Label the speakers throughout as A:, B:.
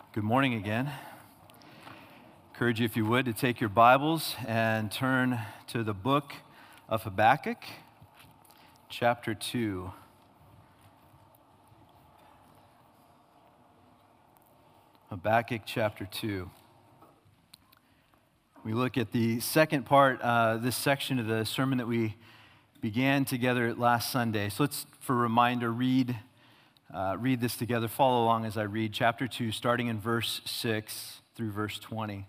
A: Good morning again. Encourage you, if you would, to take your Bibles and turn to the book of Habakkuk, chapter 2. Habakkuk chapter 2. We look at the second part, this section of the sermon that we began together last Sunday. So let's, for a reminder, read this together. Follow along as I read chapter 2, starting in verse 6 through verse 20.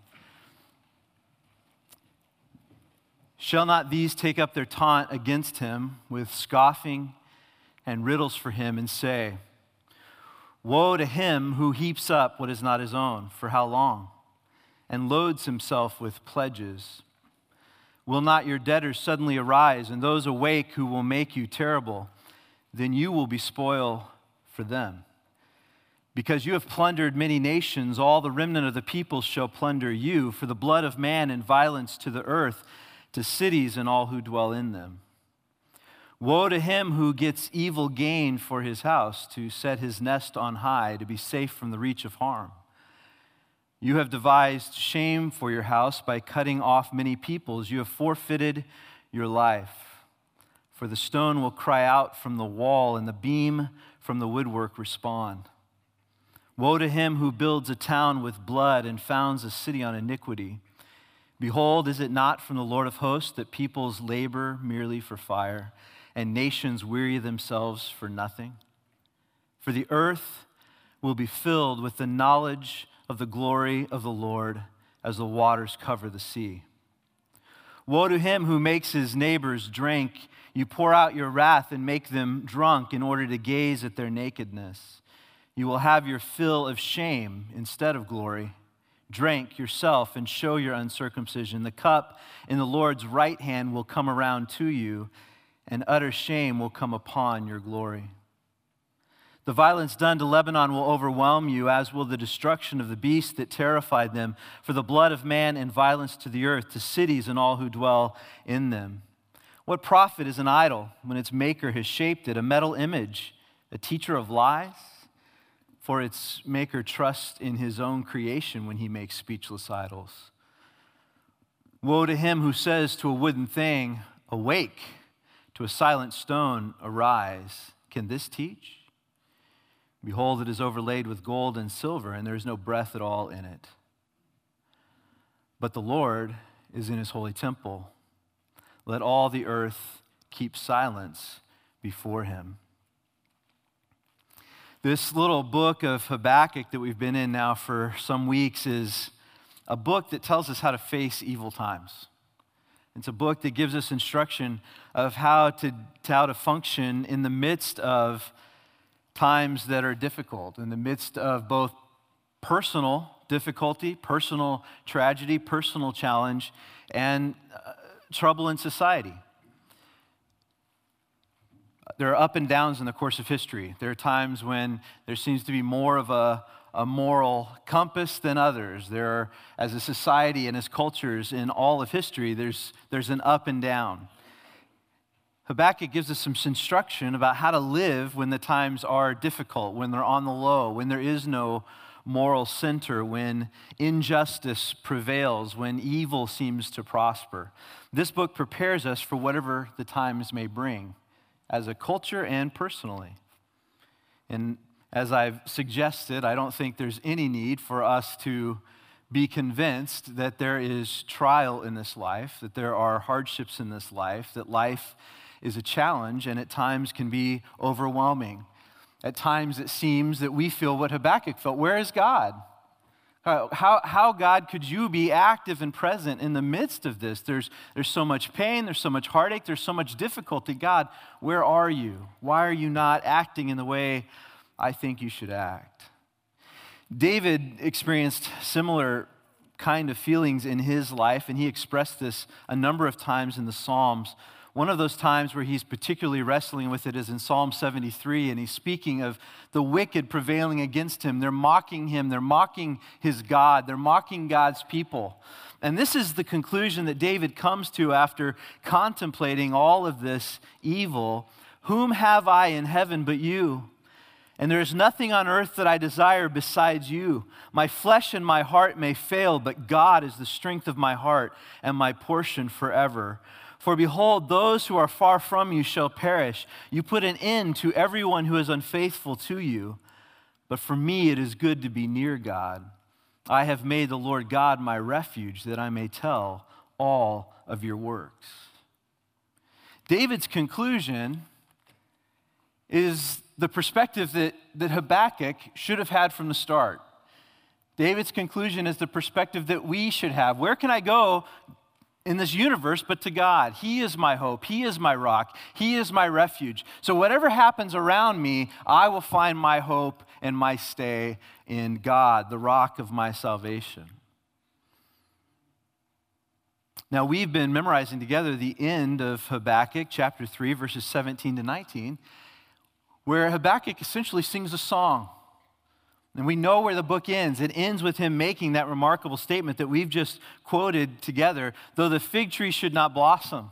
A: Shall not these take up their taunt against him with scoffing and riddles for him and say, woe to him who heaps up what is not his own, for how long? And loads himself with pledges. Will not your debtors suddenly arise, and those awake who will make you terrible? Then you will be spoil for them. Because you have plundered many nations, all the remnant of the peoples shall plunder you, for the blood of man and violence to the earth, to cities and all who dwell in them. Woe to him who gets evil gain for his house, to set his nest on high, to be safe from the reach of harm. You have devised shame for your house by cutting off many peoples. You have forfeited your life. For the stone will cry out from the wall, and the beam from the woodwork respond. Woe to him who builds a town with blood and founds a city on iniquity. Behold, is it not from the Lord of hosts that peoples labor merely for fire, and nations weary themselves for nothing? For the earth will be filled with the knowledge of the glory of the Lord as the waters cover the sea. Woe to him who makes his neighbors drink. You pour out your wrath and make them drunk in order to gaze at their nakedness. You will have your fill of shame instead of glory. Drink yourself and show your uncircumcision. The cup in the Lord's right hand will come around to you, and utter shame will come upon your glory. The violence done to Lebanon will overwhelm you, as will the destruction of the beast that terrified them. For the blood of man and violence to the earth, to cities and all who dwell in them. What profit is an idol when its maker has shaped it, a metal image, a teacher of lies? For its maker trusts in his own creation when he makes speechless idols. Woe to him who says to a wooden thing, awake, to a silent stone, arise. Can this teach? Behold, it is overlaid with gold and silver, and there is no breath at all in it. But the Lord is in his holy temple. Let all the earth keep silence before him. This little book of Habakkuk that we've been in now for some weeks is a book that tells us how to face evil times. It's a book that gives us instruction of how to function in the midst of times that are difficult, in the midst of both personal difficulty, personal tragedy, personal challenge, and trouble in society. There are up and downs in the course of history. There are times when there seems to be more of a moral compass than others. There are, as a society and as cultures in all of history, there's an up and down. Habakkuk gives us some instruction about how to live when the times are difficult, when they're on the low, when there is no moral center, when injustice prevails, when evil seems to prosper. This book prepares us for whatever the times may bring, as a culture and personally. And as I've suggested, I don't think there's any need for us to be convinced that there is trial in this life, that there are hardships in this life, that life is a challenge and at times can be overwhelming. At times it seems that we feel what Habakkuk felt. Where is God? How God, could you be active and present in the midst of this? There's so much pain, there's so much heartache, there's so much difficulty. God, where are you? Why are you not acting in the way I think you should act? David experienced similar kind of feelings in his life, and he expressed this a number of times in the Psalms. One of those times where he's particularly wrestling with it is in Psalm 73, and he's speaking of the wicked prevailing against him. They're mocking him. They're mocking his God. They're mocking God's people. And this is the conclusion that David comes to after contemplating all of this evil. Whom have I in heaven but you? And there is nothing on earth that I desire besides you. My flesh and my heart may fail, but God is the strength of my heart and my portion forever. For behold, those who are far from you shall perish. You put an end to everyone who is unfaithful to you. But for me it is good to be near God. I have made the Lord God my refuge, that I may tell all of your works. David's conclusion is the perspective that Habakkuk should have had from the start. David's conclusion is the perspective that we should have. Where can I go in this universe but to God? He is my hope. He is my rock. He is my refuge. So whatever happens around me, I will find my hope and my stay in God, the rock of my salvation. Now, we've been memorizing together the end of Habakkuk, chapter 3, verses 17 to 19, where Habakkuk essentially sings a song. And we know where the book ends. It ends with him making that remarkable statement that we've just quoted together, though the fig tree should not blossom.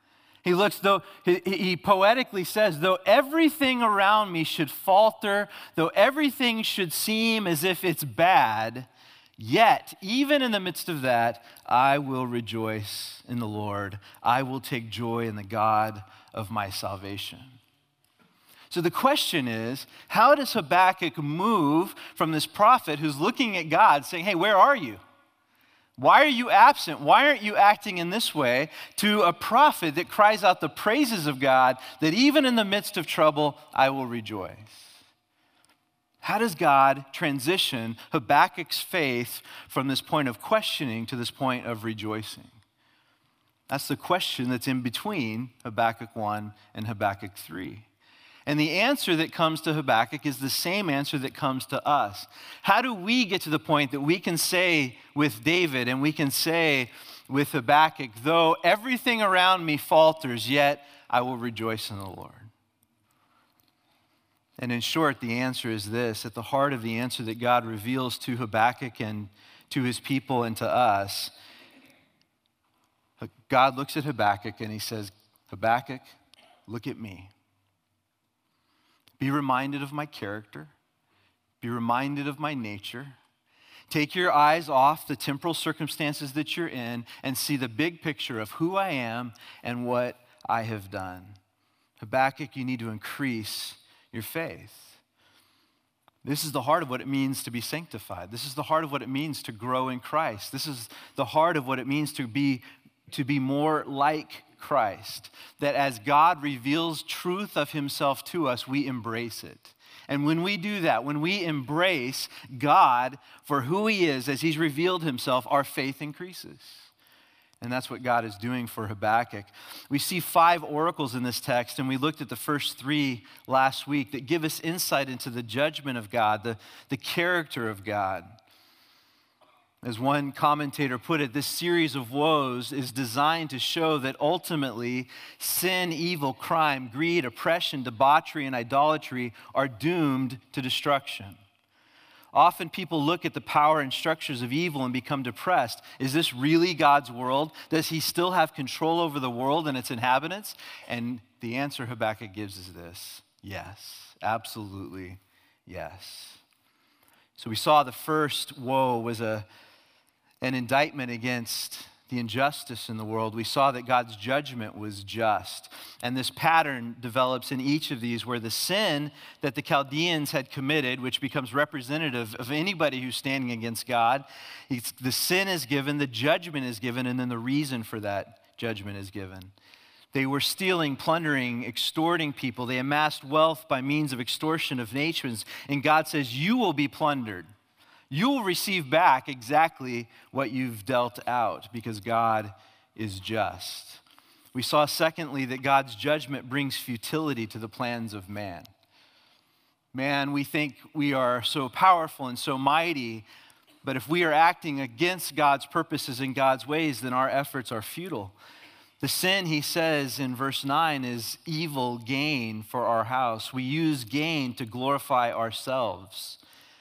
A: He poetically says, though everything around me should falter, though everything should seem as if it's bad, yet, even in the midst of that, I will rejoice in the Lord. I will take joy in the God of my salvation. So the question is, how does Habakkuk move from this prophet who's looking at God saying, hey, where are you? Why are you absent? Why aren't you acting in this way? To a prophet that cries out the praises of God, that even in the midst of trouble, I will rejoice. How does God transition Habakkuk's faith from this point of questioning to this point of rejoicing? That's the question that's in between Habakkuk 1 and Habakkuk 3. And the answer that comes to Habakkuk is the same answer that comes to us. How do we get to the point that we can say with David and we can say with Habakkuk, though everything around me falters, yet I will rejoice in the Lord? And in short, the answer is this. At the heart of the answer that God reveals to Habakkuk and to his people and to us, God looks at Habakkuk and he says, Habakkuk, look at me. Be reminded of my character. Be reminded of my nature. Take your eyes off the temporal circumstances that you're in and see the big picture of who I am and what I have done. Habakkuk, you need to increase your faith. This is the heart of what it means to be sanctified. This is the heart of what it means to grow in Christ. This is the heart of what it means to be more like Christ, that as God reveals truth of himself to us, we embrace it. And when we do that, when we embrace God for who he is, as he's revealed himself, our faith increases. And that's what God is doing for Habakkuk. We see 5 oracles in this text, and we looked at the first 3 last week that give us insight into the judgment of God, the character of God. As one commentator put it, this series of woes is designed to show that ultimately sin, evil, crime, greed, oppression, debauchery, and idolatry are doomed to destruction. Often people look at the power and structures of evil and become depressed. Is this really God's world? Does he still have control over the world and its inhabitants? And the answer Habakkuk gives is this: yes, absolutely yes. So we saw the first woe was an indictment against the injustice in the world. We saw that God's judgment was just. And this pattern develops in each of these where the sin that the Chaldeans had committed, which becomes representative of anybody who's standing against God, the sin is given, the judgment is given, and then the reason for that judgment is given. They were stealing, plundering, extorting people. They amassed wealth by means of extortion of nations. And God says, you will be plundered. You will receive back exactly what you've dealt out because God is just. We saw, secondly, that God's judgment brings futility to the plans of man. Man, we think we are so powerful and so mighty, but if we are acting against God's purposes and God's ways, then our efforts are futile. The sin, he says in verse 9, is evil gain for our house. We use gain to glorify ourselves.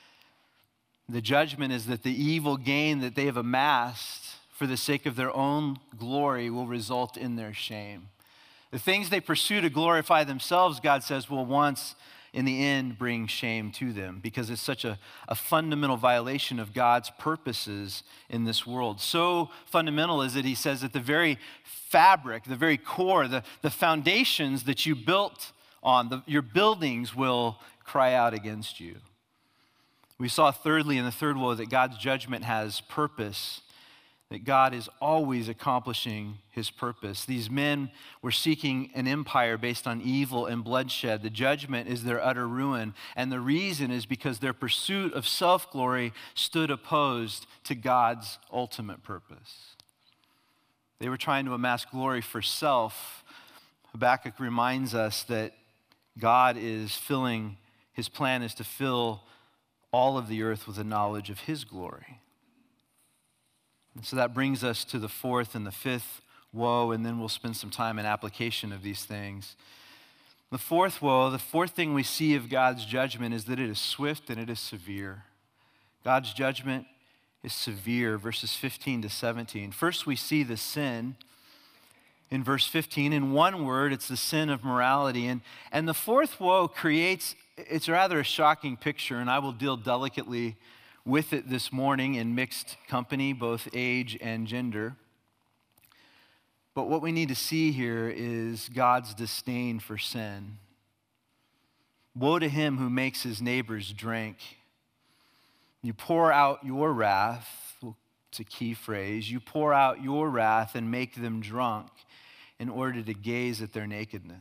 A: The judgment is that the evil gain that they have amassed for the sake of their own glory will result in their shame. The things they pursue to glorify themselves, God says, will once in the end bring shame to them because it's such a fundamental violation of God's purposes in this world. So fundamental is it, he says, that the very fabric, the very core, the foundations that you built on, your buildings will cry out against you. We saw thirdly in the third woe that God's judgment has purpose, that God is always accomplishing his purpose. These men were seeking an empire based on evil and bloodshed. The judgment is their utter ruin, and the reason is because their pursuit of self-glory stood opposed to God's ultimate purpose. They were trying to amass glory for self. Habakkuk reminds us that God is filling, his plan is to fill all of the earth with the knowledge of his glory. And so that brings us to the fourth and the fifth woe, and then we'll spend some time in application of these things. The fourth woe, the fourth thing we see of God's judgment is that it is swift and it is severe. God's judgment is severe, verses 15 to 17. First, we see the sin in verse 15. In one word, it's the sin of morality. And the fourth woe creates, it's rather a shocking picture, and I will deal delicately with it this morning in mixed company, both age and gender. But what we need to see here is God's disdain for sin. Woe to him who makes his neighbors drink. You pour out your wrath, it's a key phrase, you pour out your wrath and make them drunk in order to gaze at their nakedness.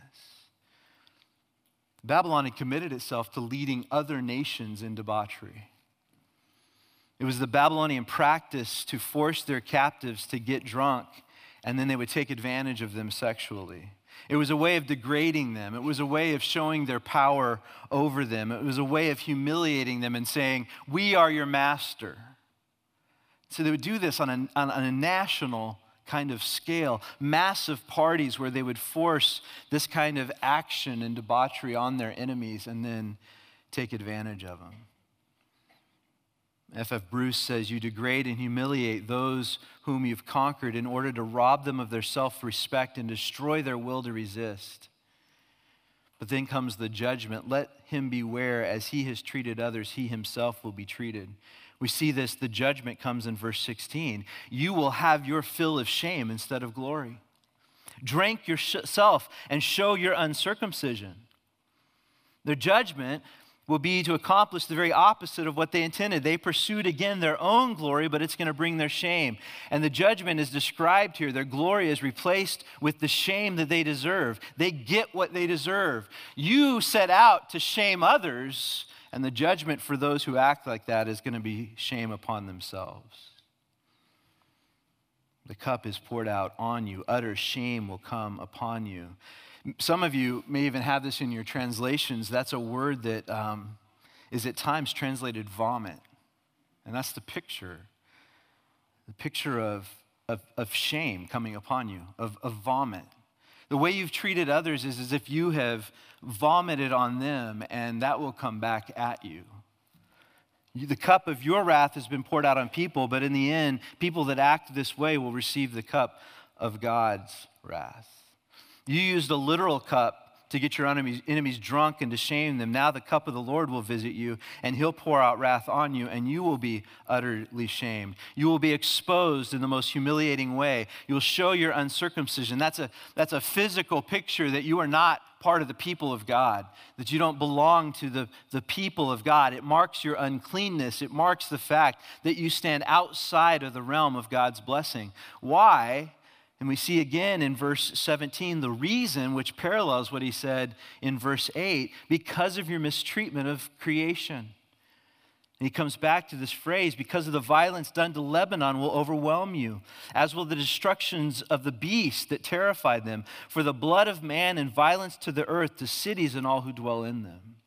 A: Babylon had committed itself to leading other nations in debauchery. It was the Babylonian practice to force their captives to get drunk, and then they would take advantage of them sexually. It was a way of degrading them. It was a way of showing their power over them. It was a way of humiliating them and saying, "We are your master." So they would do this on a national kind of scale, massive parties where they would force this kind of action and debauchery on their enemies and then take advantage of them. F.F. Bruce says, you degrade and humiliate those whom you've conquered in order to rob them of their self-respect and destroy their will to resist. But then comes the judgment. Let him beware, as he has treated others, he himself will be treated. We see this, the judgment comes in verse 16. You will have your fill of shame instead of glory. Drink yourself and show your uncircumcision. The judgment will be to accomplish the very opposite of what they intended. They pursued again their own glory, but it's going to bring their shame. And the judgment is described here. Their glory is replaced with the shame that they deserve. They get what they deserve. You set out to shame others, and the judgment for those who act like that is going to be shame upon themselves. The cup is poured out on you. Utter shame will come upon you. Some of you may even have this in your translations. That's a word that is at times translated vomit. And that's the picture of shame coming upon you, of vomit. The way you've treated others is as if you have vomited on them, and that will come back at you. The cup of your wrath has been poured out on people, but in the end, people that act this way will receive the cup of God's wrath. You used a literal cup to get your enemies drunk and to shame them. Now the cup of the Lord will visit you, and he'll pour out wrath on you, and you will be utterly shamed. You will be exposed in the most humiliating way. You'll show your uncircumcision. That's a physical picture that you are not part of the people of God, that you don't belong to the people of God. It marks your uncleanness. It marks the fact that you stand outside of the realm of God's blessing. Why? And we see again in verse 17 the reason, which parallels what he said in verse 8, because of your mistreatment of creation. And he comes back to this phrase, because of the violence done to Lebanon will overwhelm you, as will the destructions of the beast that terrified them, for the blood of man and violence to the earth, to cities and all who dwell in them.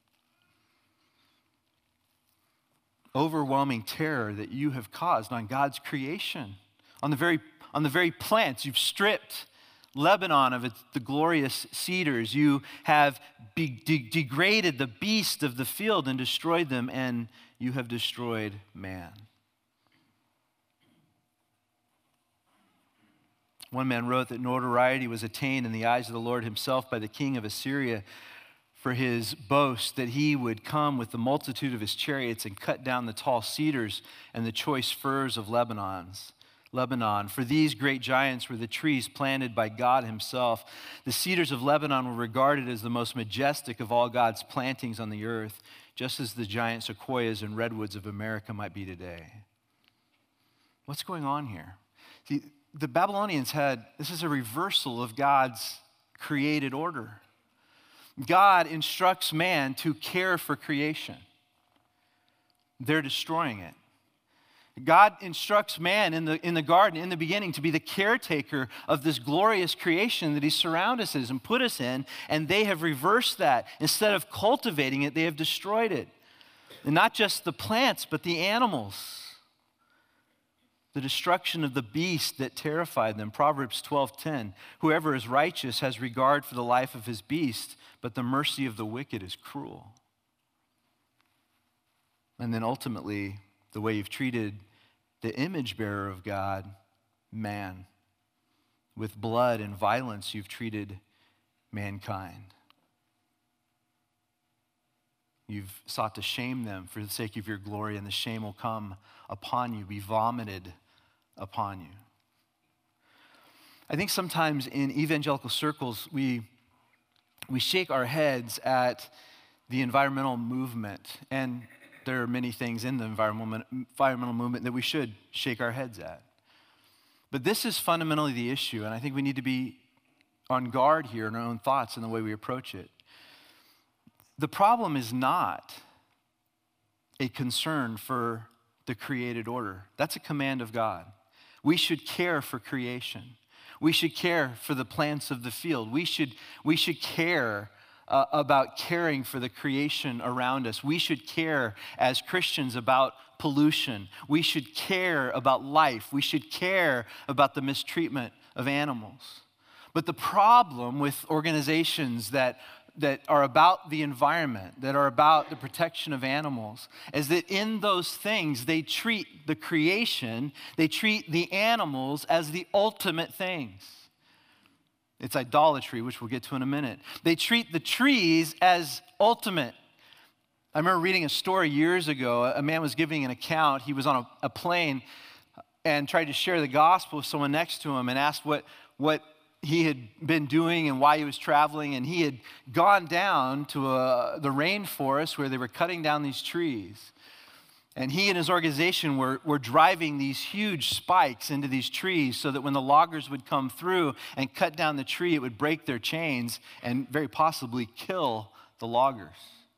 A: Overwhelming terror that you have caused on God's creation, on the very plants. You've stripped Lebanon of the glorious cedars. You have degraded the beasts of the field and destroyed them, and you have destroyed man. One man wrote that notoriety was attained in the eyes of the Lord himself by the king of Assyria for his boast that he would come with the multitude of his chariots and cut down the tall cedars and the choice firs of Lebanon. For these great giants were the trees planted by God himself. The cedars of Lebanon were regarded as the most majestic of all God's plantings on the earth, just as the giant sequoias and redwoods of America might be today. What's going on here? See, the Babylonians this is a reversal of God's created order. God instructs man to care for creation. They're destroying it. God instructs man in the garden, in the beginning, to be the caretaker of this glorious creation that he surrounded us and put us in, and they have reversed that. Instead of cultivating it, they have destroyed it. And not just the plants, but the animals. The destruction of the beast that terrified them. Proverbs 12:10, whoever is righteous has regard for the life of his beast, but the mercy of the wicked is cruel. And then ultimately, the way you've treated the image bearer of God, man. With blood and violence, you've treated mankind. You've sought to shame them for the sake of your glory, and the shame will come upon you, be vomited upon you. I think sometimes in evangelical circles, we shake our heads at the environmental movement, and there are many things in the environmental movement that we should shake our heads at. But this is fundamentally the issue, and I think we need to be on guard here in our own thoughts and the way we approach it. The problem is not a concern for the created order. That's a command of God. We should care for creation. We should care for the plants of the field. We should care about caring for the creation around us. We should care as Christians about pollution. We should care about life. We should care about the mistreatment of animals. But the problem with organizations that are about the environment, that are about the protection of animals, is that in those things, they treat the creation, they treat the animals as the ultimate things. It's idolatry, which we'll get to in a minute. They treat the trees as ultimate. I remember reading a story years ago. A man was giving an account. He was on a plane and tried to share the gospel with someone next to him and asked what he had been doing and why he was traveling. And he had gone down to the rainforest where they were cutting down these trees. And he and his organization were driving these huge spikes into these trees so that when the loggers would come through and cut down the tree, it would break their chains and very possibly kill the loggers.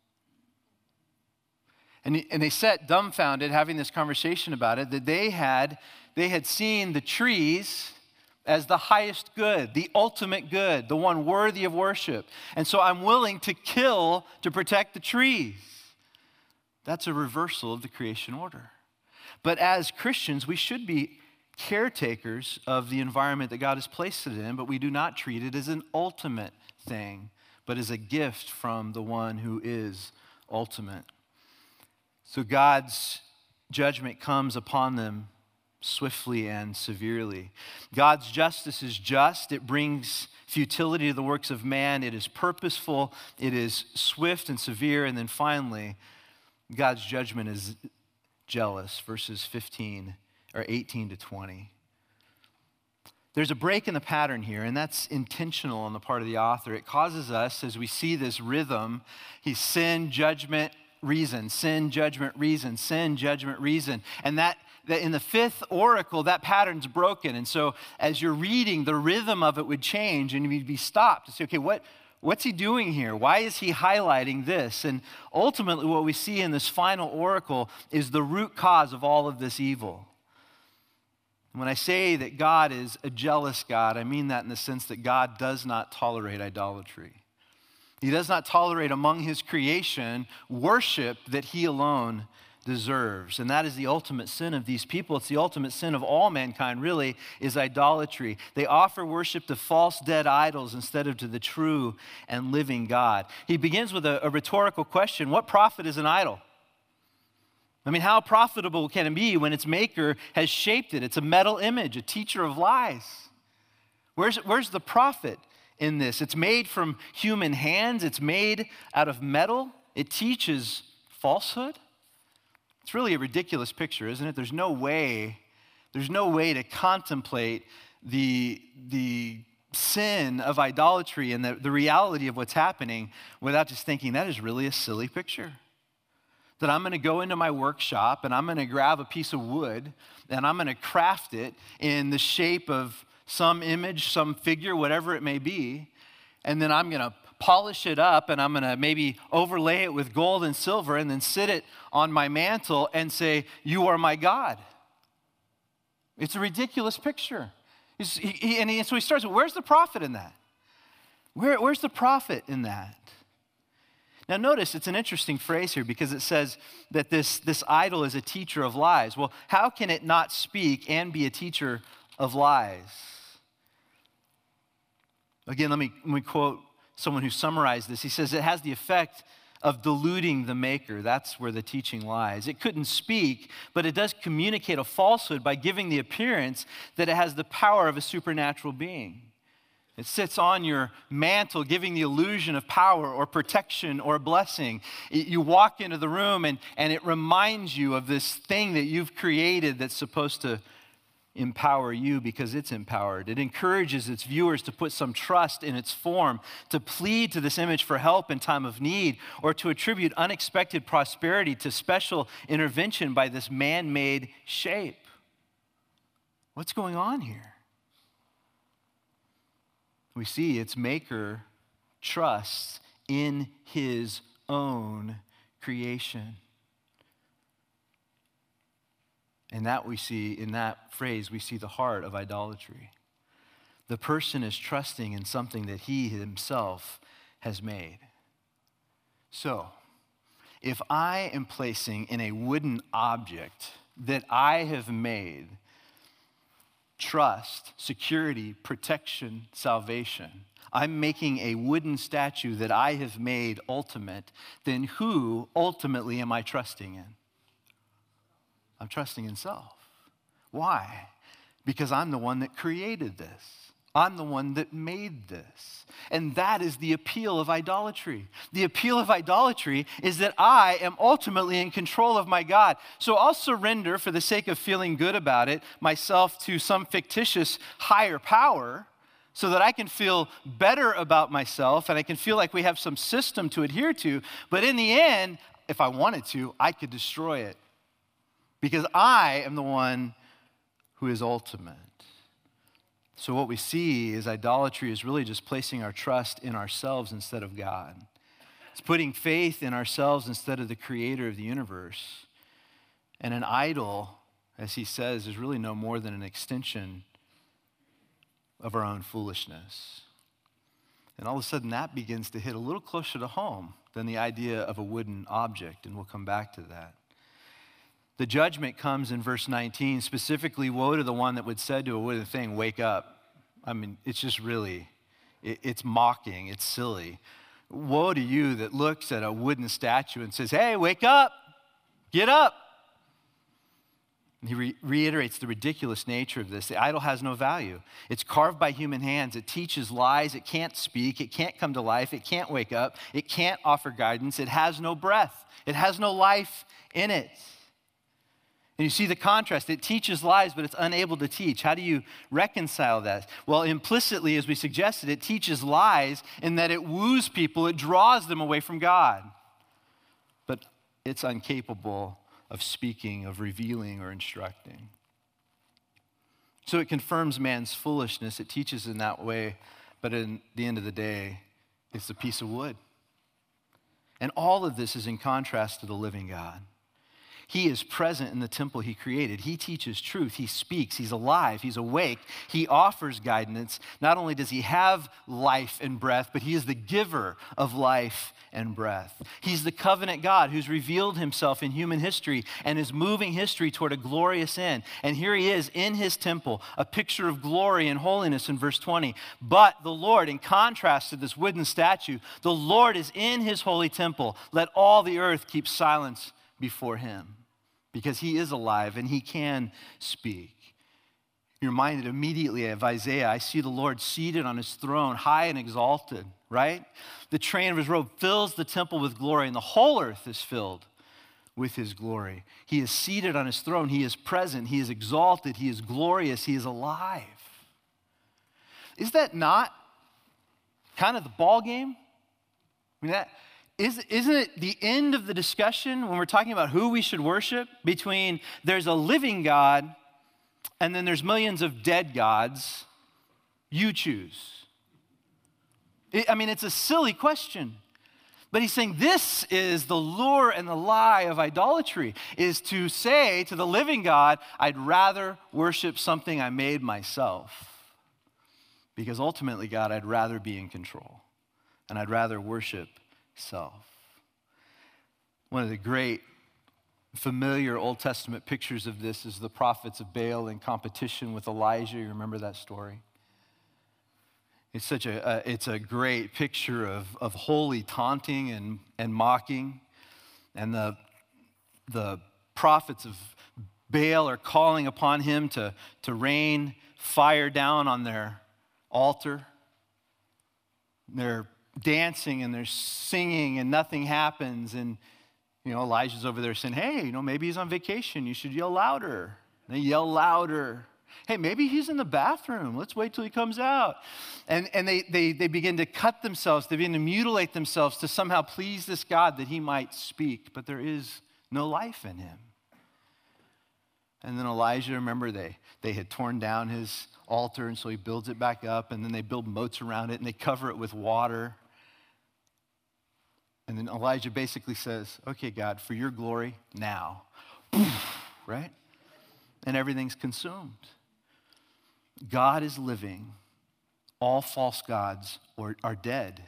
A: And they sat dumbfounded having this conversation about it, that they had seen the trees as the highest good, the ultimate good, the one worthy of worship. And so I'm willing to kill to protect the trees. That's a reversal of the creation order. But as Christians, we should be caretakers of the environment that God has placed it in, but we do not treat it as an ultimate thing, but as a gift from the one who is ultimate. So God's judgment comes upon them swiftly and severely. God's justice is just. It brings futility to the works of man. It is purposeful. It is swift and severe. And then finally, God's judgment is jealous, verses 18 to 20. There's a break in the pattern here, and that's intentional on the part of the author. It causes us, as we see this rhythm, he's sin, judgment, reason, sin, judgment, reason, sin, judgment, reason. And that in the fifth oracle, that pattern's broken. And so as you're reading, the rhythm of it would change, and you'd be stopped to say, okay, what's he doing here? Why is he highlighting this? And ultimately what we see in this final oracle is the root cause of all of this evil. And when I say that God is a jealous God, I mean that in the sense that God does not tolerate idolatry. He does not tolerate among his creation worship that he alone deserves. And that is the ultimate sin of these people. It's the ultimate sin of all mankind, really, is idolatry. They offer worship to false dead idols instead of to the true and living God. He begins with a rhetorical question. What profit is an idol? I mean, how profitable can it be when its maker has shaped it? It's a metal image, a teacher of lies. Where's the profit in this. It's made from human hands. It's made out of metal. It teaches falsehood. It's really a ridiculous picture, isn't it? There's no way to contemplate the sin of idolatry and the reality of what's happening without just thinking that is really a silly picture. That I'm going to go into my workshop and I'm going to grab a piece of wood and I'm going to craft it in the shape of some image, some figure, whatever it may be, and then I'm going to polish it up and I'm going to maybe overlay it with gold and silver and then sit it on my mantle and say, "You are my God." It's a ridiculous picture. So he starts, where's the profit in that? Where's the profit in that? Now notice, it's an interesting phrase here because it says that this idol is a teacher of lies. Well, how can it not speak and be a teacher of lies? Again, let me quote someone who summarized this. He says it has the effect of deluding the maker. That's where the teaching lies. It couldn't speak, but it does communicate a falsehood by giving the appearance that it has the power of a supernatural being. It sits on your mantle, giving the illusion of power or protection or blessing. You walk into the room and it reminds you of this thing that you've created that's supposed to empower you because it's empowered. It encourages its viewers to put some trust in its form, to plead to this image for help in time of need, or to attribute unexpected prosperity to special intervention by this man-made shape. What's going on here? We see its maker trusts in his own creation. And that we see, in that phrase, we see the heart of idolatry. The person is trusting in something that he himself has made. So, if I am placing in a wooden object that I have made trust, security, protection, salvation, I'm making a wooden statue that I have made ultimate, then who ultimately am I trusting in? I'm trusting in self. Why? Because I'm the one that created this. I'm the one that made this. And that is the appeal of idolatry. The appeal of idolatry is that I am ultimately in control of my God. So I'll surrender, for the sake of feeling good about it, myself to some fictitious higher power so that I can feel better about myself and I can feel like we have some system to adhere to. But in the end, if I wanted to, I could destroy it because I am the one who is ultimate. So what we see is idolatry is really just placing our trust in ourselves instead of God. It's putting faith in ourselves instead of the creator of the universe. And an idol, as he says, is really no more than an extension of our own foolishness. And all of a sudden that begins to hit a little closer to home than the idea of a wooden object, and we'll come back to that. The judgment comes in verse 19, specifically, woe to the one that would say to a wooden thing, wake up. I mean, it's just really, it's mocking, it's silly. Woe to you that looks at a wooden statue and says, hey, wake up, get up. And he reiterates the ridiculous nature of this. The idol has no value. It's carved by human hands. It teaches lies. It can't speak. It can't come to life. It can't wake up. It can't offer guidance. It has no breath. It has no life in it. And you see the contrast. It teaches lies, but it's unable to teach. How do you reconcile that? Well, implicitly, as we suggested, it teaches lies in that it woos people. It draws them away from God. But it's incapable of speaking, of revealing, or instructing. So it confirms man's foolishness. It teaches in that way, but in the end of the day, it's a piece of wood. And all of this is in contrast to the living God. He is present in the temple he created. He teaches truth. He speaks. He's alive. He's awake. He offers guidance. Not only does he have life and breath, but he is the giver of life and breath. He's the covenant God who's revealed himself in human history and is moving history toward a glorious end. And here he is in his temple, a picture of glory and holiness in verse 20. But the Lord, in contrast to this wooden statue, the Lord is in his holy temple. Let all the earth keep silence before him, because he is alive and he can speak. You're reminded immediately of Isaiah. I see the Lord seated on his throne, high and exalted, right? The train of his robe fills the temple with glory, and the whole earth is filled with his glory. He is seated on his throne. He is present. He is exalted. He is glorious. He is alive. Is that not kind of the ball game? I mean, isn't it the end of the discussion when we're talking about who we should worship between there's a living God and then there's millions of dead gods? You choose. It's a silly question. But he's saying this is the lure and the lie of idolatry, is to say to the living God, I'd rather worship something I made myself. Because ultimately, God, I'd rather be in control. And I'd rather worship self. One of the great familiar Old Testament pictures of this is the prophets of Baal in competition with Elijah. You remember that story? It's it's a great picture of holy taunting and mocking. And the prophets of Baal are calling upon him to rain fire down on their altar. They're dancing and they're singing and nothing happens. And, Elijah's over there saying, hey, maybe he's on vacation. You should yell louder. And they yell louder. Hey, maybe he's in the bathroom. Let's wait till he comes out. And they begin to cut themselves. They begin to mutilate themselves to somehow please this God that he might speak. But there is no life in him. And then Elijah, remember, they had torn down his altar, and so he builds it back up. And then they build moats around it, and they cover it with water. And then Elijah basically says, okay, God, for your glory, now. Right? And everything's consumed. God is living. All false gods are dead.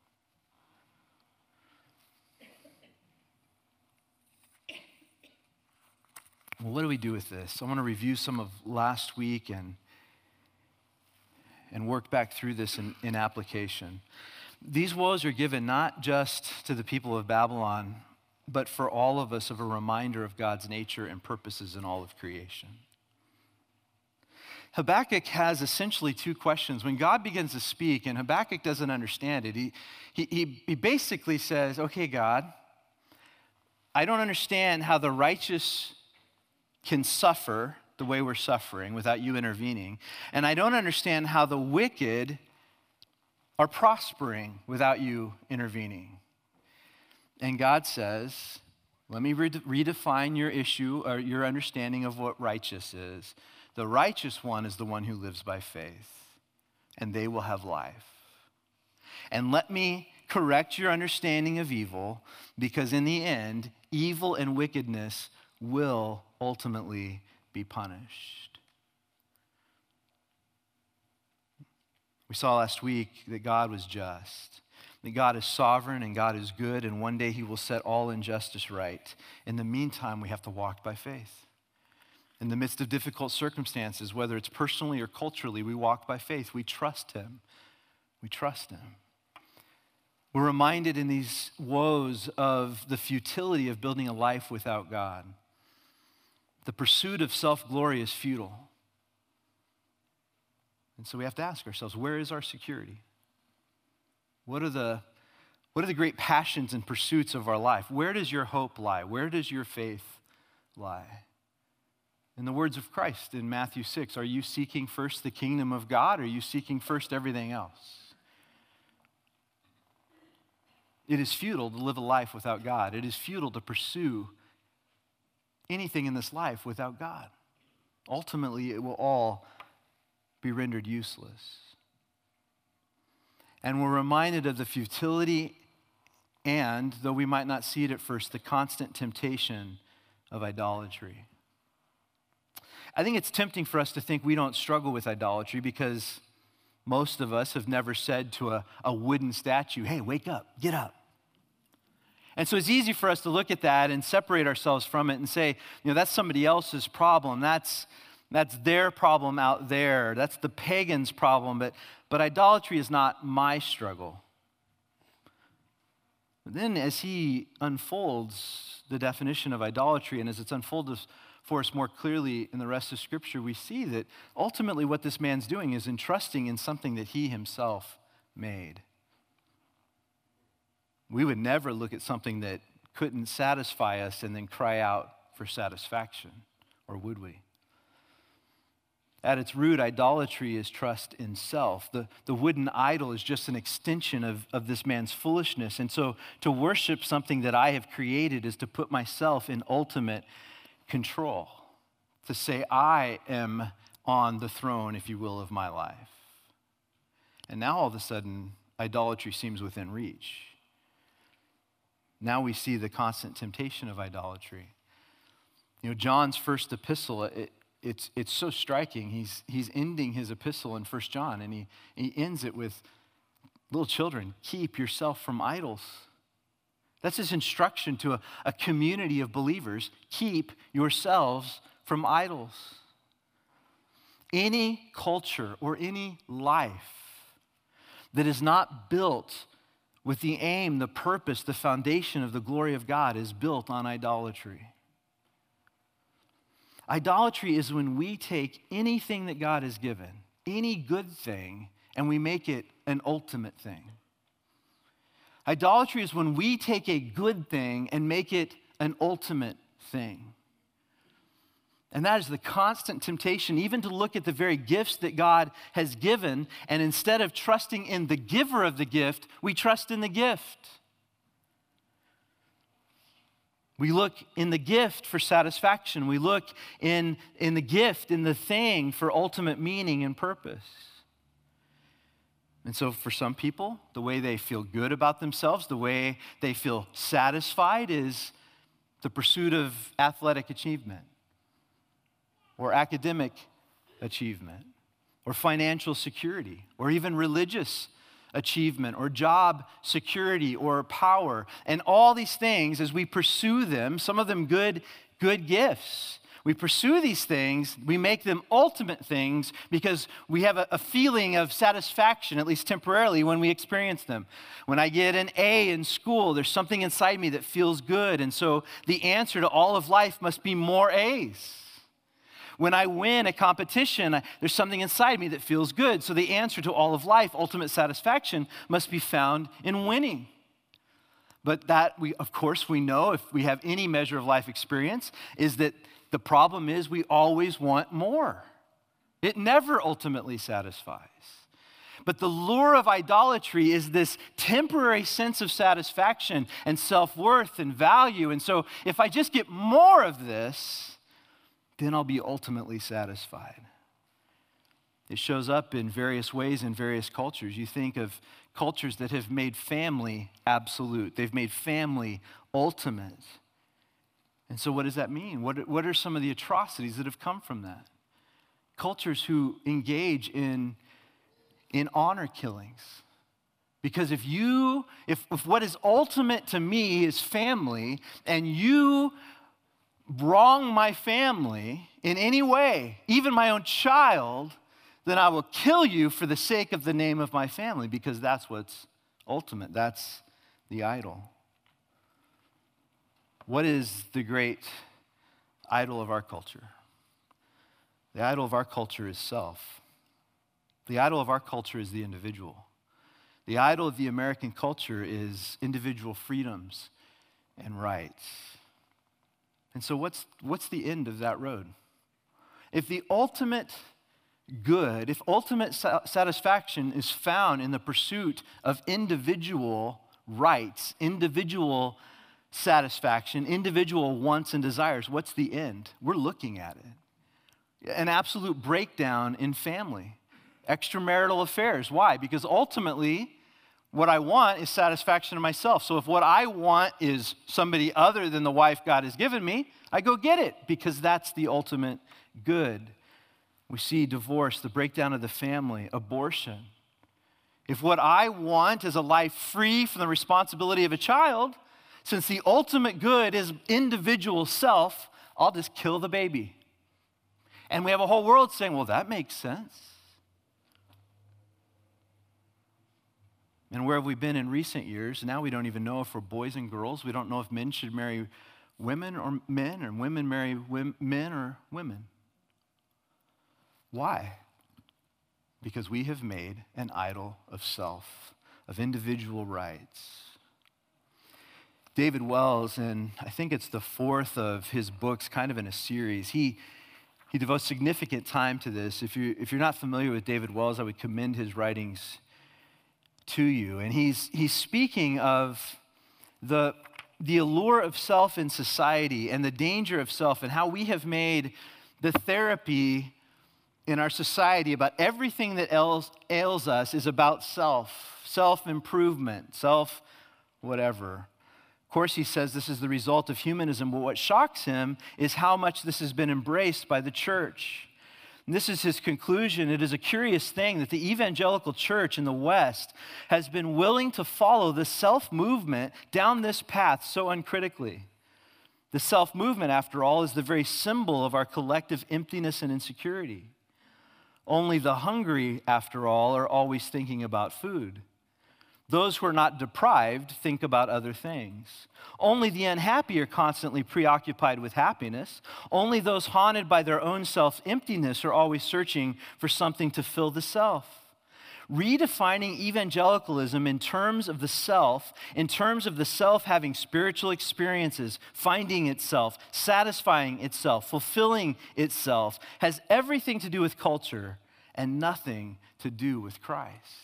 A: Well, what do we do with this? I want to review some of last week and work back through this in application. These woes are given not just to the people of Babylon, but for all of us, of a reminder of God's nature and purposes in all of creation. Habakkuk has essentially two questions. When God begins to speak, and Habakkuk doesn't understand it, he basically says, okay, God, I don't understand how the righteous can suffer the way we're suffering without you intervening, and I don't understand how the wicked are prospering without you intervening. And God says, let me redefine your issue or your understanding of what righteous is. The righteous one is the one who lives by faith, and they will have life. And let me correct your understanding of evil, because in the end, evil and wickedness will ultimately be punished. We saw last week that God was just, that God is sovereign and God is good, and one day he will set all injustice right. In the meantime, we have to walk by faith. In the midst of difficult circumstances, whether it's personally or culturally, we walk by faith. We trust him. We trust him. We're reminded in these woes of the futility of building a life without God. The pursuit of self-glory is futile. And so we have to ask ourselves, where is our security? What are the great passions and pursuits of our life? Where does your hope lie? Where does your faith lie? In the words of Christ in Matthew 6, are you seeking first the kingdom of God, or are you seeking first everything else? It is futile to live a life without God. It is futile to pursue anything in this life without God. Ultimately, it will all be rendered useless. And we're reminded of the futility and, though we might not see it at first, the constant temptation of idolatry. I think it's tempting for us to think we don't struggle with idolatry because most of us have never said to a wooden statue, hey, wake up, get up. And so it's easy for us to look at that and separate ourselves from it and say, that's somebody else's problem. That's their problem out there. That's the pagan's problem. But idolatry is not my struggle. But then as he unfolds the definition of idolatry, and as it's unfolded for us more clearly in the rest of Scripture, we see that ultimately what this man's doing is entrusting in something that he himself made. We would never look at something that couldn't satisfy us and then cry out for satisfaction, or would we? At its root, idolatry is trust in self. The wooden idol is just an extension of this man's foolishness. And so to worship something that I have created is to put myself in ultimate control. To say, I am on the throne, if you will, of my life. And now all of a sudden, idolatry seems within reach. Now we see the constant temptation of idolatry. John's first epistle, it's so striking. He's ending his epistle in 1 John, and he ends it with, little children, keep yourself from idols. That's his instruction to a community of believers. Keep yourselves from idols. Any culture or any life that is not built with the aim, the purpose, the foundation of the glory of God is built on idolatry. Idolatry is when we take anything that God has given, any good thing, and we make it an ultimate thing. Idolatry is when we take a good thing and make it an ultimate thing. And that is the constant temptation, even to look at the very gifts that God has given, and instead of trusting in the giver of the gift, we trust in the gift. We look in the gift for satisfaction. We look in the gift, in the thing, for ultimate meaning and purpose. And so for some people, the way they feel good about themselves, the way they feel satisfied is the pursuit of athletic achievement, or academic achievement, or financial security, or even religious achievement, or job security, or power. And all these things, as we pursue them, some of them good gifts, we pursue these things, we make them ultimate things because we have a feeling of satisfaction, at least temporarily, when we experience them. When I get an A in school, there's something inside me that feels good, and so the answer to all of life must be more A's. When I win a competition, there's something inside me that feels good. So the answer to all of life, ultimate satisfaction, must be found in winning. But that, of course, we know, if we have any measure of life experience, is that the problem is we always want more. It never ultimately satisfies. But the lure of idolatry is this temporary sense of satisfaction and self-worth and value. And so if I just get more of this, then I'll be ultimately satisfied. It shows up in various ways in various cultures. You think of cultures that have made family absolute. They've made family ultimate. And so what does that mean? What are some of the atrocities that have come from that? Cultures who engage in honor killings. Because if what is ultimate to me is family, and you wrong my family in any way, even my own child, then I will kill you for the sake of the name of my family, because that's what's ultimate. That's the idol. What is the great idol of our culture? The idol of our culture is self. The idol of our culture is the individual. The idol of the American culture is individual freedoms and rights. And so what's the end of that road? If the ultimate good, if ultimate satisfaction is found in the pursuit of individual rights, individual satisfaction, individual wants and desires, what's the end? We're looking at it. An absolute breakdown in family, extramarital affairs. Why? Because ultimately, what I want is satisfaction of myself. So if what I want is somebody other than the wife God has given me, I go get it, because that's the ultimate good. We see divorce, the breakdown of the family, abortion. If what I want is a life free from the responsibility of a child, since the ultimate good is individual self, I'll just kill the baby. And we have a whole world saying, well, that makes sense. And where have we been in recent years? Now we don't even know if we're boys and girls. We don't know if men should marry women or men, or women marry men or women. Why? Because we have made an idol of self, of individual rights. David Wells, and I think it's the fourth of his books, kind of in a series, he devotes significant time to this. If you're not familiar with David Wells, I would commend his writings to you. And he's speaking of the allure of self in society and the danger of self and how we have made the therapy in our society about everything that ails us is about self-improvement, self-whatever. Of course, he says this is the result of humanism, but what shocks him is how much this has been embraced by the church. And this is his conclusion. It is a curious thing that the evangelical church in the West has been willing to follow the self-movement down this path so uncritically. The self-movement, after all, is the very symbol of our collective emptiness and insecurity. Only the hungry, after all, are always thinking about food. Those who are not deprived think about other things. Only the unhappy are constantly preoccupied with happiness. Only those haunted by their own self-emptiness are always searching for something to fill the self. Redefining evangelicalism in terms of the self having spiritual experiences, finding itself, satisfying itself, fulfilling itself, has everything to do with culture and nothing to do with Christ.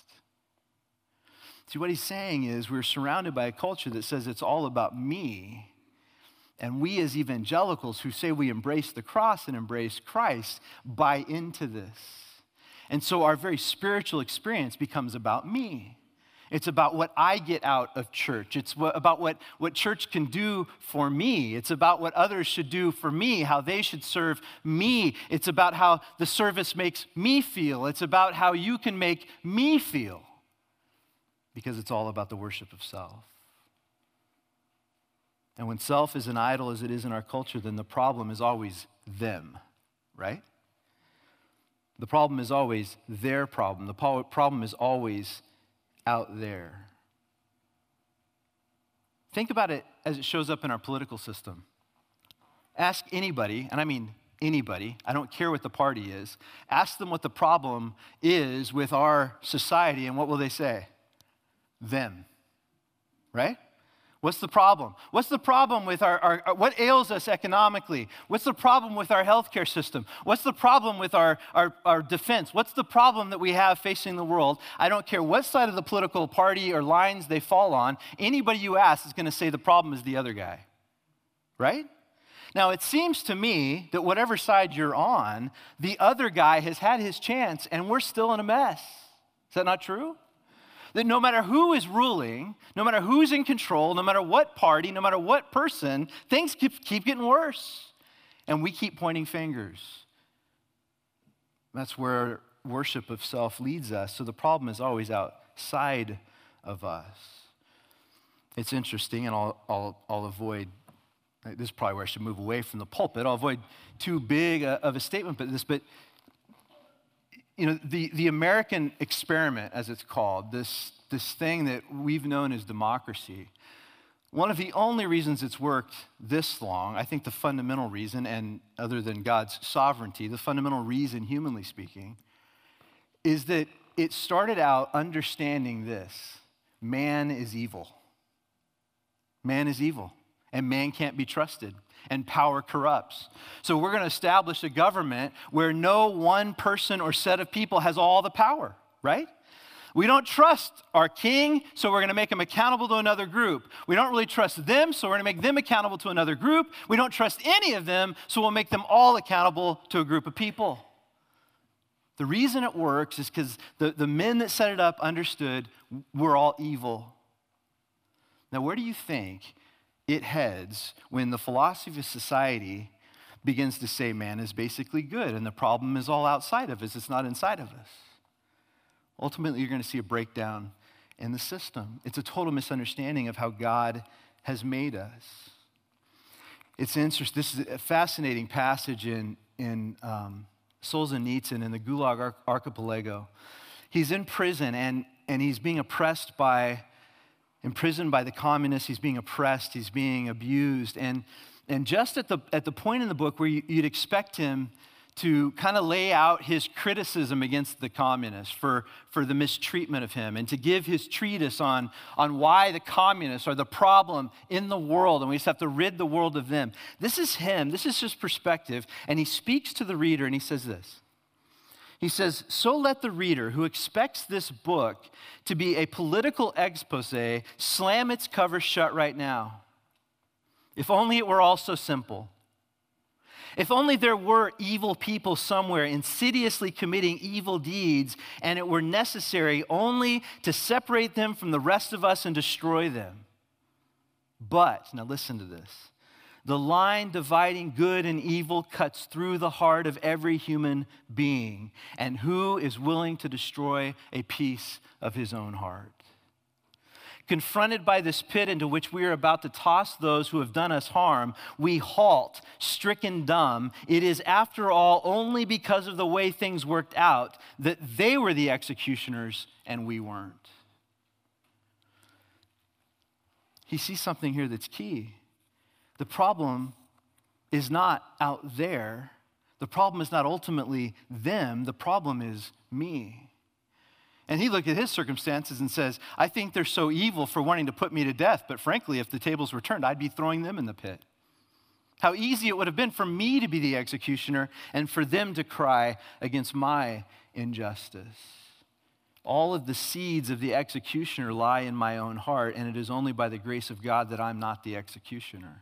A: See, what he's saying is we're surrounded by a culture that says it's all about me. And we as evangelicals who say we embrace the cross and embrace Christ buy into this. And so our very spiritual experience becomes about me. It's about what I get out of church. It's about what church can do for me. It's about what others should do for me, how they should serve me. It's about how the service makes me feel. It's about how you can make me feel. Because it's all about the worship of self. And when self is an idol as it is in our culture, then the problem is always them, right? The problem is always their problem. The problem is always out there. Think about it as it shows up in our political system. Ask anybody, and I mean anybody, I don't care what the party is, ask them what the problem is with our society, and what will they say? Them, right? What's the problem? What's the problem with our what ails us economically? What's the problem with our healthcare system? What's the problem with our defense? What's the problem that we have facing the world? I don't care what side of the political party or lines they fall on. Anybody you ask is going to say the problem is the other guy, right? Now, it seems to me that whatever side you're on, the other guy has had his chance and we're still in a mess. Is that not true? That no matter who is ruling, no matter who's in control, no matter what party, no matter what person, things keep getting worse. And we keep pointing fingers. That's where worship of self leads us. So the problem is always outside of us. It's interesting, and I'll avoid, this is probably where I should move away from the pulpit. I'll avoid too big of a statement, but you know, the American experiment, as it's called, this thing that we've known as democracy, one of the only reasons it's worked this long, I think the fundamental reason, and other than God's sovereignty, the fundamental reason, humanly speaking, is that it started out understanding this: man is evil. Man is evil, and man can't be trusted. And power corrupts. So we're going to establish a government where no one person or set of people has all the power, right? We don't trust our king, so we're going to make him accountable to another group. We don't really trust them, so we're going to make them accountable to another group. We don't trust any of them, so we'll make them all accountable to a group of people. The reason it works is because the men that set it up understood we're all evil. Now, where do you think it heads when the philosophy of society begins to say man is basically good and the problem is all outside of us, it's not inside of us? Ultimately, you're going to see a breakdown in the system. It's a total misunderstanding of how God has made us. It's interesting. This is a fascinating passage in Solzhenitsyn in the Gulag Archipelago. He's in prison and he's being imprisoned by the communists. He's being oppressed. He's being abused. And And just at the point in the book where you'd expect him to kind of lay out his criticism against the communists for the mistreatment of him, and to give his treatise on why the communists are the problem in the world, and we just have to rid the world of them. This is him. This is his perspective. And he speaks to the reader, and he says this. He says, "So let the reader who expects this book to be a political expose slam its cover shut right now. If only it were all so simple. If only there were evil people somewhere insidiously committing evil deeds, and it were necessary only to separate them from the rest of us and destroy them. But," now listen to this, "the line dividing good and evil cuts through the heart of every human being. And who is willing to destroy a piece of his own heart?" Confronted by this pit into which we are about to toss those who have done us harm, we halt, stricken dumb. It is, after all, only because of the way things worked out that they were the executioners and we weren't. He sees something here that's key. The problem is not out there. The problem is not ultimately them. The problem is me. And he looked at his circumstances and says, "I think they're so evil for wanting to put me to death, but frankly, if the tables were turned, I'd be throwing them in the pit. How easy it would have been for me to be the executioner and for them to cry against my injustice. All of the seeds of the executioner lie in my own heart, and it is only by the grace of God that I'm not the executioner."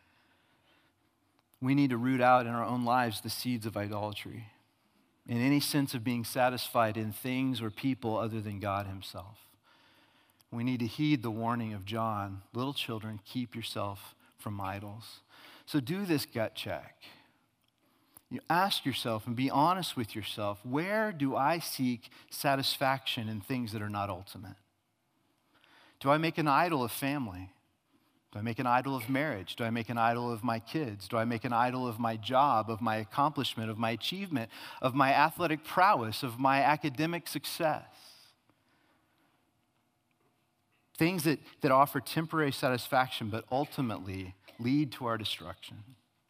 A: We need to root out in our own lives the seeds of idolatry, in any sense of being satisfied in things or people other than God himself. We need to heed the warning of John, "Little children, keep yourself from idols." So do this gut check. You ask yourself and be honest with yourself, where do I seek satisfaction in things that are not ultimate? Do I make an idol of family? Do I make an idol of marriage? Do I make an idol of my kids? Do I make an idol of my job, of my accomplishment, of my achievement, of my athletic prowess, of my academic success? Things that offer temporary satisfaction but ultimately lead to our destruction.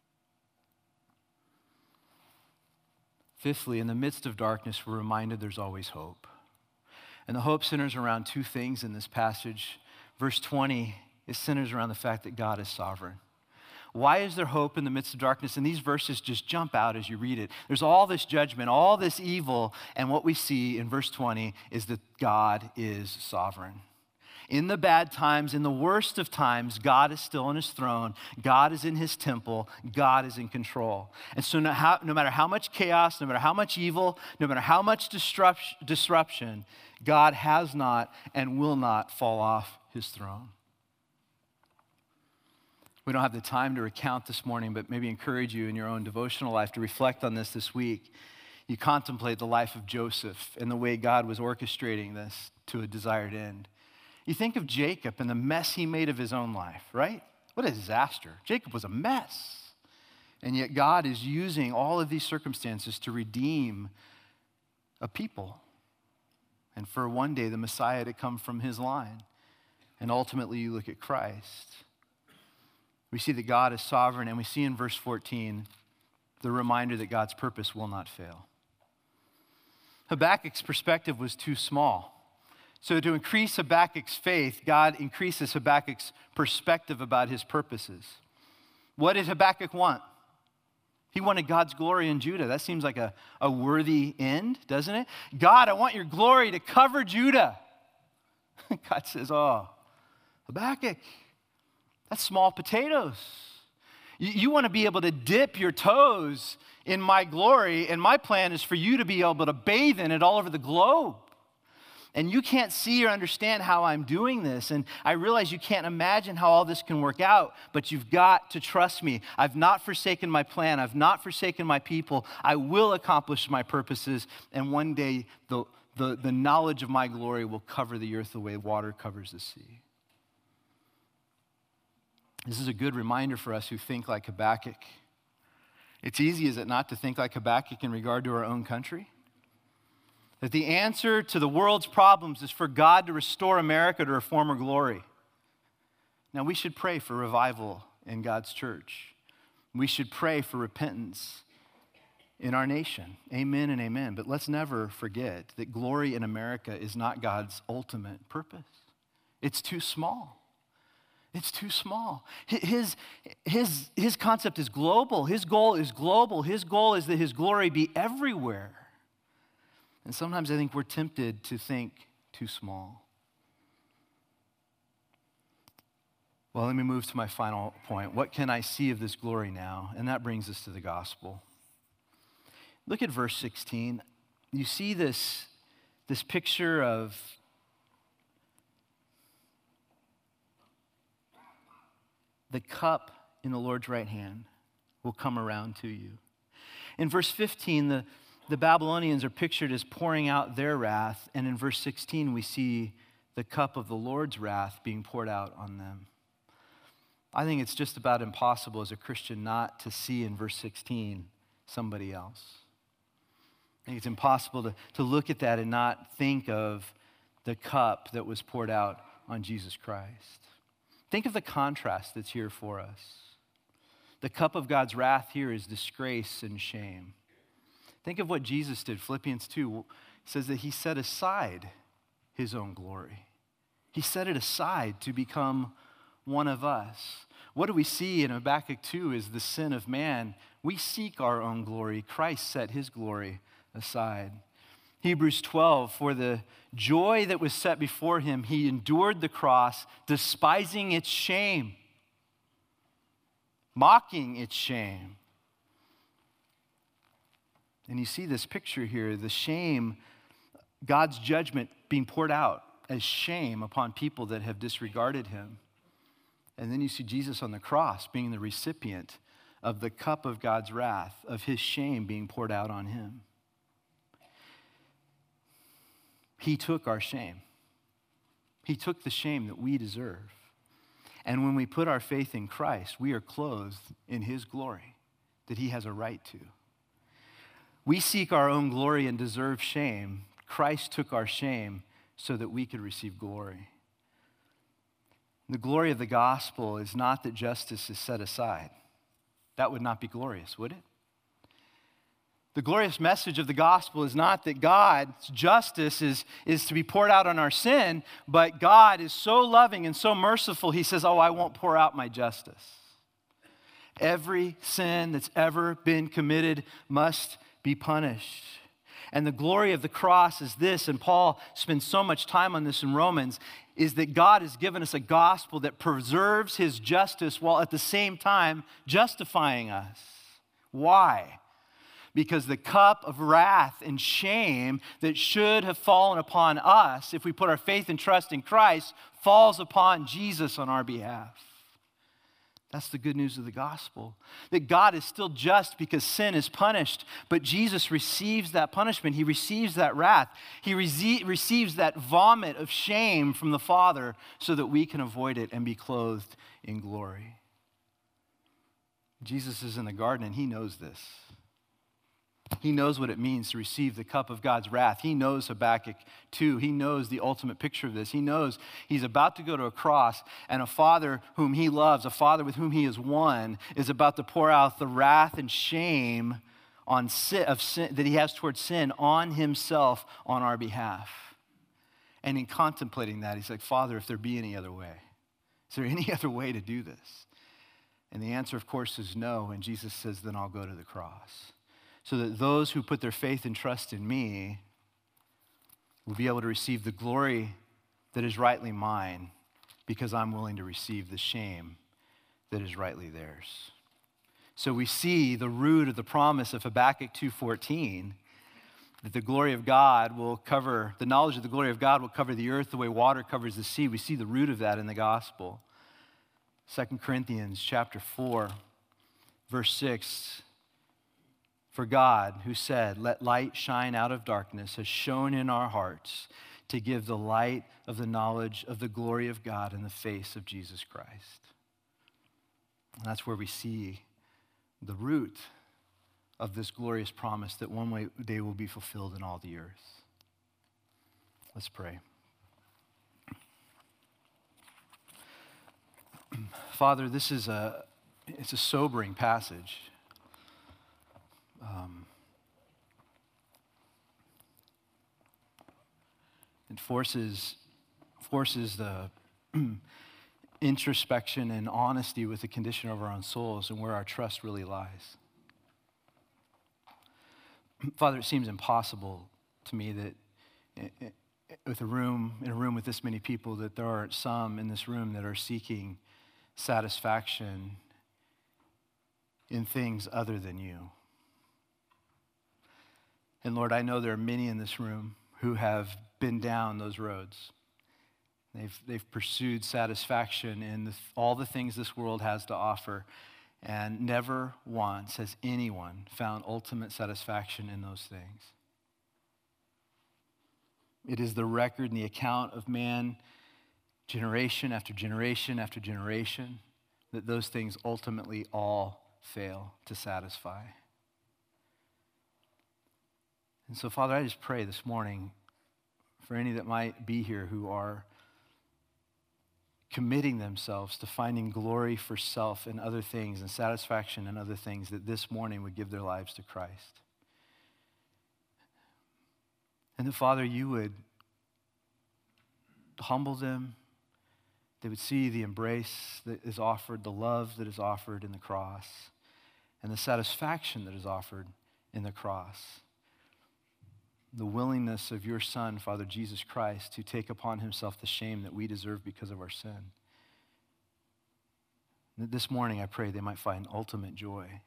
A: Fifthly, in the midst of darkness, we're reminded there's always hope. And the hope centers around two things in this passage. Verse 20, it centers around the fact that God is sovereign. Why is there hope in the midst of darkness? And these verses just jump out as you read it. There's all this judgment, all this evil, and what we see in verse 20 is that God is sovereign. In the bad times, in the worst of times, God is still on his throne. God is in his temple. God is in control. And so no matter how much chaos, no matter how much evil, no matter how much disruption, God has not and will not fall off his throne. We don't have the time to recount this morning, but maybe encourage you in your own devotional life to reflect on this week. You contemplate the life of Joseph and the way God was orchestrating this to a desired end. You think of Jacob and the mess he made of his own life, right? What a disaster. Jacob was a mess. And yet God is using all of these circumstances to redeem a people. And for one day, the Messiah to come from his line. And ultimately, you look at Christ. We see that God is sovereign, and we see in verse 14 the reminder that God's purpose will not fail. Habakkuk's perspective was too small. So to increase Habakkuk's faith, God increases Habakkuk's perspective about his purposes. What did Habakkuk want? He wanted God's glory in Judah. That seems like a worthy end, doesn't it? God, I want your glory to cover Judah. God says, "Oh, Habakkuk, that's small potatoes. You want to be able to dip your toes in my glory, and my plan is for you to be able to bathe in it all over the globe. And you can't see or understand how I'm doing this. And I realize you can't imagine how all this can work out, but you've got to trust me. I've not forsaken my plan. I've not forsaken my people. I will accomplish my purposes. And one day, the knowledge of my glory will cover the earth the way water covers the sea." This is a good reminder for us who think like Habakkuk. It's easy, is it not, to think like Habakkuk in regard to our own country? That the answer to the world's problems is for God to restore America to her former glory. Now, we should pray for revival in God's church. We should pray for repentance in our nation. Amen and amen. But let's never forget that glory in America is not God's ultimate purpose. It's too small. It's too small. His concept is global. His goal is global. His goal is that his glory be everywhere. And sometimes I think we're tempted to think too small. Well, let me move to my final point. What can I see of this glory now? And that brings us to the gospel. Look at verse 16. You see this picture of the cup in the Lord's right hand will come around to you. In verse 15, the Babylonians are pictured as pouring out their wrath, and in verse 16, we see the cup of the Lord's wrath being poured out on them. I think it's just about impossible as a Christian not to see in verse 16 somebody else. I think it's impossible to look at that and not think of the cup that was poured out on Jesus Christ. Think of the contrast that's here for us. The cup of God's wrath here is disgrace and shame. Think of what Jesus did. Philippians 2 says that he set aside his own glory. He set it aside to become one of us. What do we see in Habakkuk 2 is the sin of man. We seek our own glory. Christ set his glory aside. Hebrews 12, for the joy that was set before him, he endured the cross, despising its shame, mocking its shame. And you see this picture here, the shame, God's judgment being poured out as shame upon people that have disregarded him. And then you see Jesus on the cross being the recipient of the cup of God's wrath, of his shame being poured out on him. He took our shame. He took the shame that we deserve. And when we put our faith in Christ, we are clothed in his glory that he has a right to. We seek our own glory and deserve shame. Christ took our shame so that we could receive glory. The glory of the gospel is not that justice is set aside. That would not be glorious, would it? The glorious message of the gospel is not that God's justice is to be poured out on our sin, but God is so loving and so merciful, he says, I won't pour out my justice. Every sin that's ever been committed must be punished. And the glory of the cross is this, and Paul spends so much time on this in Romans, is that God has given us a gospel that preserves his justice while at the same time justifying us. Why? Because the cup of wrath and shame that should have fallen upon us if we put our faith and trust in Christ falls upon Jesus on our behalf. That's the good news of the gospel. That God is still just because sin is punished, but Jesus receives that punishment. He receives that wrath. He receives that vomit of shame from the Father so that we can avoid it and be clothed in glory. Jesus is in the garden and he knows this. He knows what it means to receive the cup of God's wrath. He knows Habakkuk 2. He knows the ultimate picture of this. He knows he's about to go to a cross, and a father whom he loves, a father with whom he is one, is about to pour out the wrath and shame on sin that he has towards sin on himself on our behalf. And in contemplating that, he's like, Father, if there be any other way, is there any other way to do this? And the answer, of course, is no. And Jesus says, then I'll go to the cross. So that those who put their faith and trust in me will be able to receive the glory that is rightly mine because I'm willing to receive the shame that is rightly theirs. So we see the root of the promise of Habakkuk 2:14, that the glory of God will cover, the knowledge of the glory of God will cover the earth the way water covers the sea. We see the root of that in the gospel. 2 Corinthians chapter 4, verse 6, for God, who said, let light shine out of darkness, has shone in our hearts to give the light of the knowledge of the glory of God in the face of Jesus Christ. And that's where we see the root of this glorious promise that one day will be fulfilled in all the earth. Let's pray. Father, this is a It's a sobering passage. It forces the introspection and honesty with the condition of our own souls and where our trust really lies. Father, it seems impossible to me that in a room with this many people, that there are some in this room that are seeking satisfaction in things other than you. And Lord, I know there are many in this room who have been down those roads. They've pursued satisfaction in all the things this world has to offer, and never once has anyone found ultimate satisfaction in those things. It is the record and the account of man, generation after generation after generation, that those things ultimately all fail to satisfy. And so, Father, I just pray this morning for any that might be here who are committing themselves to finding glory for self in other things and satisfaction in other things, that this morning would give their lives to Christ. And that, Father, you would humble them. They would see the embrace that is offered, the love that is offered in the cross, and the satisfaction that is offered in the cross. The willingness of your Son, Father Jesus Christ, to take upon himself the shame that we deserve because of our sin. This morning, I pray they might find ultimate joy.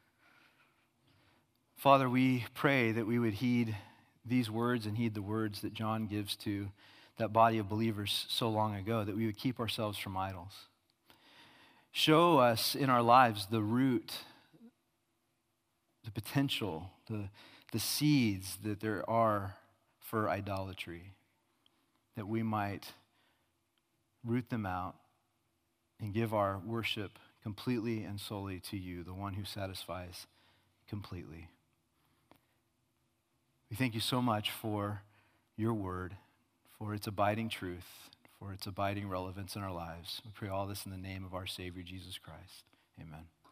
A: Father, we pray that we would heed these words and heed the words that John gives to that body of believers so long ago, that we would keep ourselves from idols. Show us in our lives the root, the potential, the seeds that there are for idolatry, that we might root them out and give our worship completely and solely to you, the one who satisfies completely. We thank you so much for your word, for its abiding truth, for its abiding relevance in our lives. We pray all this in the name of our Savior, Jesus Christ. Amen.